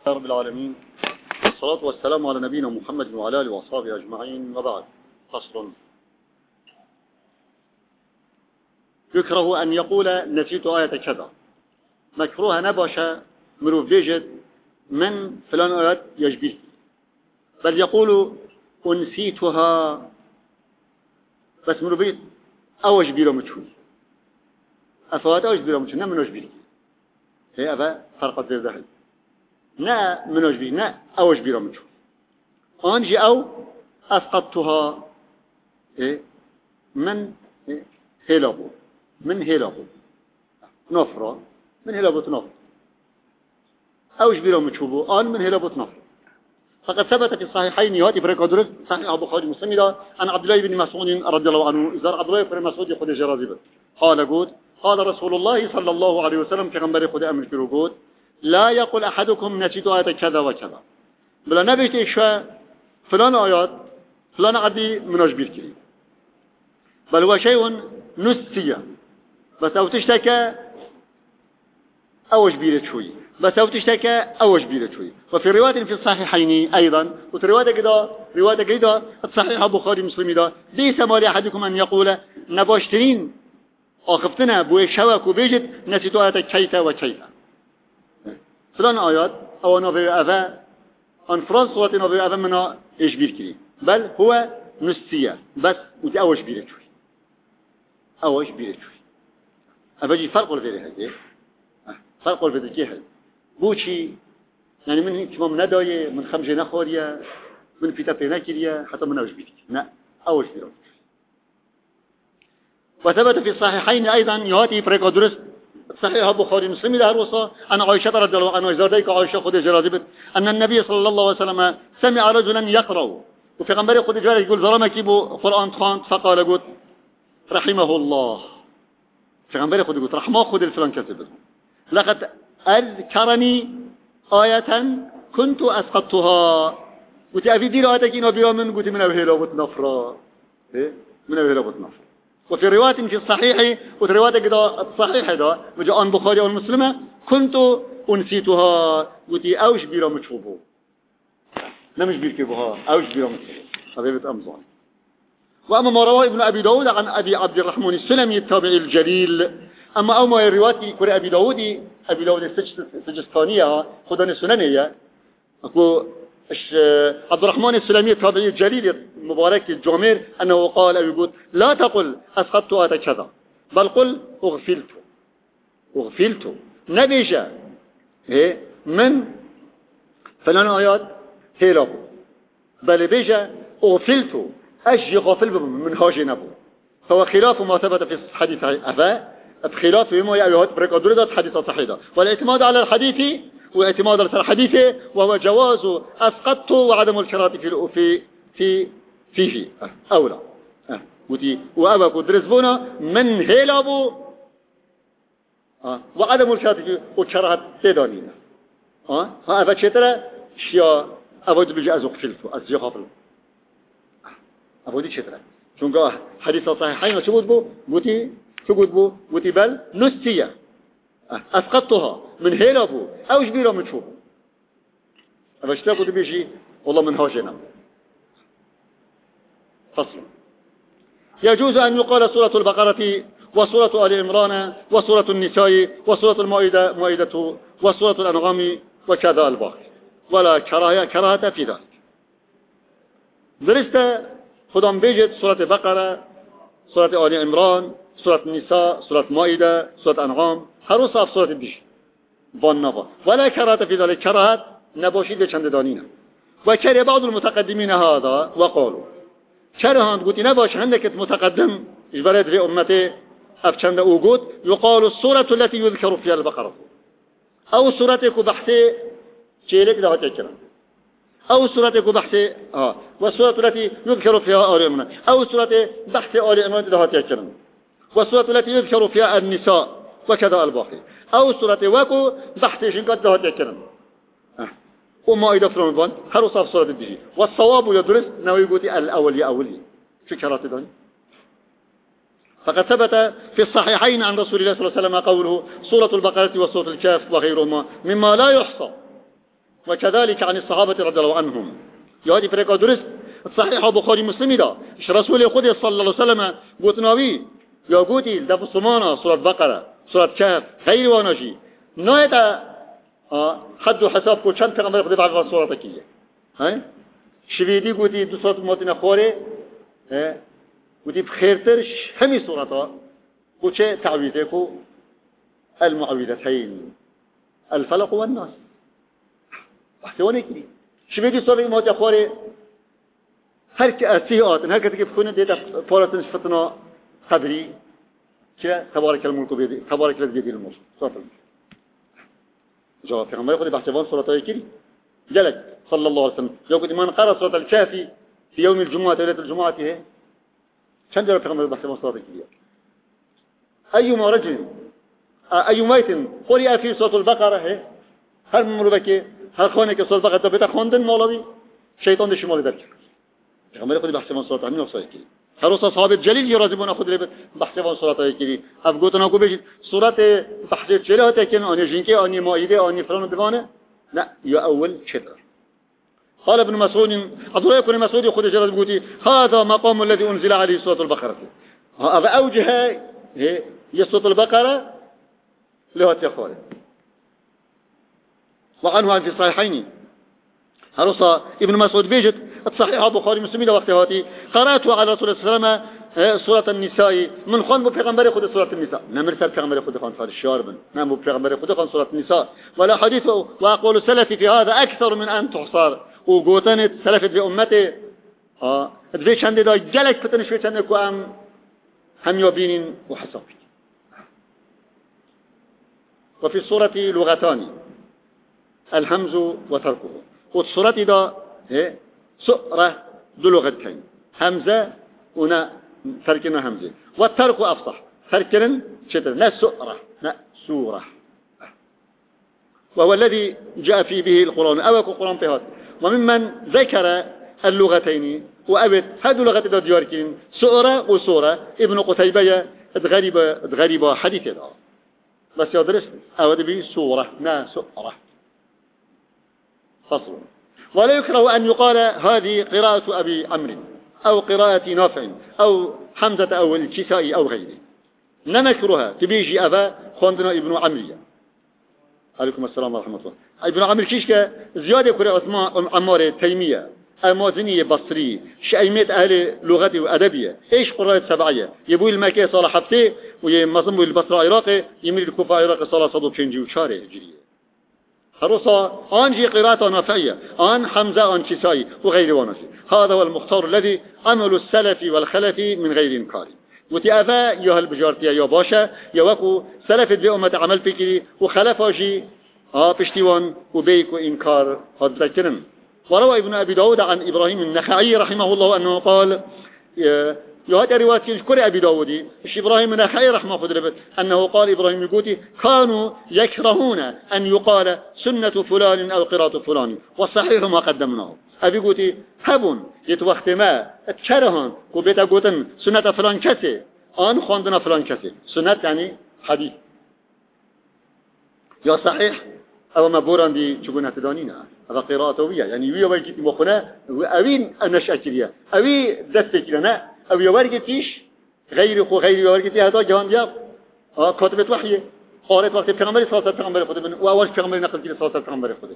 رب العالمين، والصلاة والسلام على نبينا محمد وعلى آله وأصحابه أجمعين، وبعد. فصل. يكره أن يقول نسيت آية كذا. مكروه نباشا مروف بيجد من فلان آيات يجبيه، بل يقول أنسيتها، بس مروف بيجد أوش بيرو متشوي أفوات أوش بيرو متشوي نمنوش بيرو هي أفا فرقت ذي ذهل نا منوش بيرو نا أوش بيرو متشوي أنجي أو أسقطتها من هيلابو من هيلابو نفرة من هيلابو تنفر أوش بيرو متشوبو آن من هيلابو تنفر. فقد ثبت في الصحيحين يهاتي فريق أدرس صحيح أبو خالد مسلم عن عبد الله بن مسعود رضي الله عنه إذا عبد الله بن مسعود يخذ جرازبه قال رسول الله صلى الله عليه وسلم كغنبري خذ أمر في رقود لا يقول أحدكم نسيت آية كذا وكذا، بلا نبيت إشاء فلان آيات فلان عدي مناش بيركري، بل هو شيء نسي بس أو تشتكى أوش بيرت شوي بس أو تشتكى أوش بيرت شوي. وفي رواية في الصحيحين أيضا، وفي رواية كده الصحيح البخاري مسلم ده ليس مال أحدكم أن يقول نباشترين آخفتنا بوي شوك وبيجد نسيت آيات كيتا وكيتا فلان آيات أو نبي أذا أن فرنسا نبي أذا منا إيش بيركري، بل هو نسية بس ودي أوش بيرت شوي أوش بيرت شوي. أبجي فرق الفيديو هذه فرق الفيديو كيه بوشي يعني من كمام نداية من خمجة نخورية من فتاة نكرية حتى من أوش بيرك لا أوش بيرك. وثبت في الصحيحين أيضا يهاتي فريق درس صحيح البخاري مسلم له الوصى أن عائشة رضي الله عنها زاديك عائشة خذ جرازبت أن النبي صلى الله عليه وسلم سمع رجلا يقرأ وفي غنبري خذ جرازبت يقول ظلمك يبو قرآن 30 فقال قلت رحمه الله في غنبري خذ قلت رحمه خذ الفلان كتب لقد أذكرني آية كنت أسقطتها قلت أبي دير آياتك إنه بيومن قلت من أبهلا وتنفرا من أبهلا وتنفرا. وفي رواية في الصحيح وفي رواية كده الصحيح ده وجاء البخاري والمسلمة كنت أنسيتها قلت أوش بيرا متشوبه نمش بيركبها أوش بيرا متشوبه حبيبة أمزان. وأما ما رواه ابن أبي داود عن أبي عبد الرحمن السلمي التابعي الجليل، أما أما الرواية كوري أبي داود السجستانية خدان السنانية أكو عبد الرحمن السلمي التابعي الجليل المبارك الجامر أنه قال أو يقول لا تقل أسقطت آية كذا بل قل أغفلت نبيجا من فلان آيات هيلابو بل بيجا أغفلت أجي غافل من هاجي نبو. فهو خلاف ما ثبت في حديث أبا بخلاف ما يأيهات بريكادوريدات حديثة صحيحة. والاعتماد على الحديث واعتماد على الحديث وهو جواز أسقطت وعدم الشراط فيه أولى وأبا قدرزبونا من هيلابو وعدم الشراط وشراط تدانينا فأبا شترى شيا أبا بيجي أزغفلتو أزغفلتو أبودي شترى چونگاه حديث صحيحين شو بو قلت بل نسية أسقطتها من هيلابو أوش بيرا متشوف أبشتا قلت بيجي والله من هاجنا. فصل. يجوز أن يقال سورة البقرة وسورة آل عمران وسورة النساء وسورة المائدة وسورة الأنعام وكذا الباقي ولا كراهة في ذلك. درست خدام بيجت سورة البقرة سورة آل عمران سورة النساء سورة المائدة سورة الأنعام هر صاف سورة الدش والنبا ولا كراهة في ذلك كراهة نباشيد چند دانينا. وكره بعض المتقدمين هذا وقالوا كرهان قلت نباش عندك متقدم إجبارات في أمته أفشند أوجود يقال السورة التي يذكر فيها البقرة أو سورتك بحثي شيلك ده تكرم أو سورة بحث والسورة التي يذكر فيها آل عمران أو سورة بحث آل عمران ده تكرم والسورة التي يذكر فيها النساء وكذا الباقي أو سورة وكو بحث شنقات ده تكرم وما إذا فرمان هر صاف سورة الدجي. والصواب يدرس نوي قوتي الأولي فكرات داني. فقد ثبت في الصحيحين عن رسول الله صلى الله عليه وسلم قوله سورة البقرة وسورة الكهف وغيرهما مما لا يحصى وكذلك عن الصحابة رضي الله عنهم. يهدي فريق درست صحيح بخاري مسلمي دا رسول خود صلى الله عليه وسلم قوتناوي يا قوتي دف سمانا سورة بقرة سورة كهف غير واناشي نايتا حد حساب کو چند پیغمبر خود بعد سورة کیه ها شویدی قوتي دو سورة ماتنا خوره قوتي بخيرترش همي سورة قوتي تعويذكو المعوذتين الفلق والناس احتواني كده شبيدي صلي ما تخوري هر كأسيات هر كتير بكون ديتا فورتن فتنا قدري كه تبارك الملك بيدي تبارك الذي بيده الملك صلى جواب پیغمبر خود بحثوان سورة كده جلد صلى الله عليه وسلم يقول من قرأ سورة الكافي في يوم الجمعة ليلة الجمعة هي كم جرى پیغمبر بحثوان سورة كده أيما رجل أي ميت قرئ في سورة البقرة هي هر مروبك هر خانه که سورة البقرة بتا خواندن مولوی شیطان دش مال درک پیغمبر خودی بحث من سورة همین وصایت کی هر روز صحابه جلیل یرازبون خود لب بحث من سورة کی اب گوتنا کو بجید سورة بحث جلیل که آن جنکی آن مائده آن فلان دوانه لا یا اول شطر قال ابن مسعود عبد الله بن مسعود خود جلال بگوتی هذا مقام الذي انزل عليه سورة البقرة هذا اوجه هي سورة البقرة له تخوره وعنه عن في الصحيحين هرصا ابن مسعود بيجت الصحيح بخاري مسلم ده وقت هاتي قرأت على رسول الله صلى الله عليه وسلم سورة النساء من خان بپیغمبر خود سورة النساء نمرسل پیغمبر خود خان صار الشارب نمو پیغمبر خود خان سورة النساء ولا حديث واقول السلف في هذا اكثر من ان تحصر وقوتن سلف في امته ادوی چنده دا جلک پتنش چنده کو هم يبين وحسب وفي السورة لغتان الهمز وتركه والسورة دا سؤرة دو لغتين همزة ونا تركنا همزة والترك أفصح تركنا شتر لا سؤرة لا سورة وهو الذي جاء فيه به القرآن أو القرآن في هذا وممن ذكر اللغتين وأبد هذه اللغة دا دياركين سؤرة وسورة ابن قتيبة تغريبة حديثة دا بس يدرس أود به سورة لا سؤرة فصل ولا يكره أن يقال هذه قراءة أبي عمرو أو قراءة نافع أو حمزة أو الكسائي أو غيره نمكرها تبيجي أبا خواندنا ابن عمرو عليكم السلام ورحمة الله ابن عمرو كيشك زيادة قراءة عمار تيمية المازنية بصري شأيمات أهل لغة وأدبية إيش قراءة سبعية يبوي المكي صالة حفتي ويمظموا البصرة عراقي يمير الكوفة عراقي صالة صدو بشنجي وشارع هجرية هرصا آنجي قراءة نافعية آن حمزة آن كسائي وغير وانسي هذا هو المختار الذي عمل السلف والخلف من غير إنكار وتأفا يهل بجارتيا يا باشا يوكو سلف بأمة عمل فكري وخلفا جي بشتيوان وبيك وإنكار هذا ذكرن وروى ابن أبي داود عن إبراهيم النخعي رحمه الله أنه قال يهد رواية كري أبي داودي إبراهيم النخعي رحمه الله أنه قال إبراهيم يقولي كانوا يكرهون أن يقال سنة فلان أو قراءة فلان والصحيح ما قدمناه أبي قولي هبون يتوقت ما اتشارهان وبيتا قوتن سنة فلان كسي آن خواندنا فلان كسي سنة يعني حديث يا صحيح أو ما بوران دي شكونا تدانينا هذا قراءة ويا يعني ويا ورقتي مخنا أوين النشأة كريا أوي دست كرنا أوي ورقتيش غير ورقتي هذا جهان دياب كاتبة وحي قارئ وقت پیغمبر صلی الله علیه و پیغمبر خود و اول پیغمبر نقل کرد صلی الله علیه و پیغمبر خود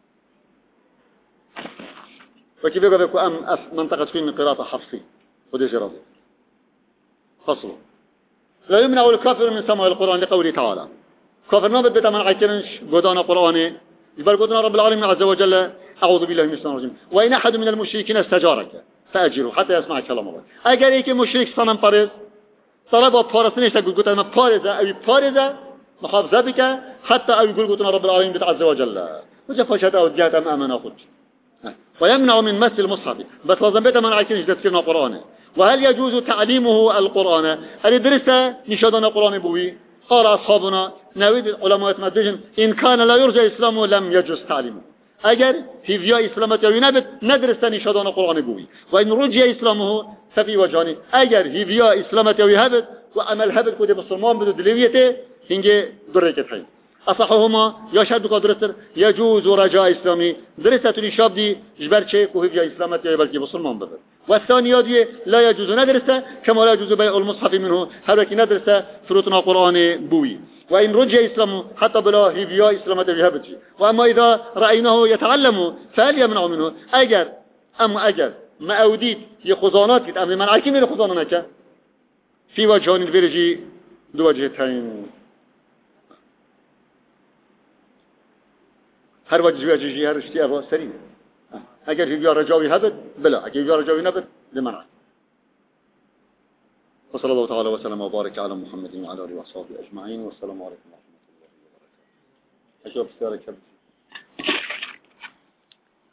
و كيف يقول لكم منطقة فين قراءة حفصي ودي جرابي فصل لا يمنع الكافر من سماع القرآن لقوله تعالى كافر نابد بتمنع عيكرنش قدان قرآن يبقى قدنا رب العالمين عز وجل أعوذ بالله من الشيطان الرجيم وإن أحد من المشركين استجارك فأجره حتى يسمع كلام الله أجر إيك مشرك صنم بارز طلب بارز نيش تقول قلت أنا بارزة أو بارزة محافظة بك حتى أو يقول قلتنا رب العالمين عز وجل وجفشت أو جاءت أمامنا أخذ ويمنع من مس المصحف بس لازم بيت منع كنش تفسيرنا القرآن وهل يجوز تعليمه القرآن هل درس نشادنا القرآن بوي قال أصحابنا نويد العلماء مدجن إن كان لا يرجى إسلامه لم يجوز تعليمه أجر في فيا إسلامة ينبت ندرس نشادنا القرآن بوي وإن رجى إسلامه ففي وجهانه أجر في فيا إسلامة يهبت وأمل هبت كده بالصمان بدو دلويته هنجي درجة حين اصحهما یا شد قدرت يجوز رجاء اسلامی درسته توی شاب دی جبر چه کوه یا اسلامت یا بلکه مسلمان بده و الثانيه دی لا يجوز ندرسه كما لا يجوز بيع المصحف منه هر کی ندرسه فروتنا قرآن بوی و این رجع اسلام حتى بلا هيبيا اسلامت بهبتي واما اذا رايناه يتعلم فليمنع منه اگر ما اودید یه خزانات کید اما من عکی میره خزانه نکه فی وجهان الفرجی دو وجهتين هر وجهی هر اشتی ابا سرینه اگر هیبیا رجاوی هبت بلا اگر هیبیا رجاوی نبت لمنع وصلى الله تعالى وسلم وبارك على محمد وعلى اله وصحبه اجمعين والسلام عليكم ورحمه الله وبركاته. اشوف سؤالك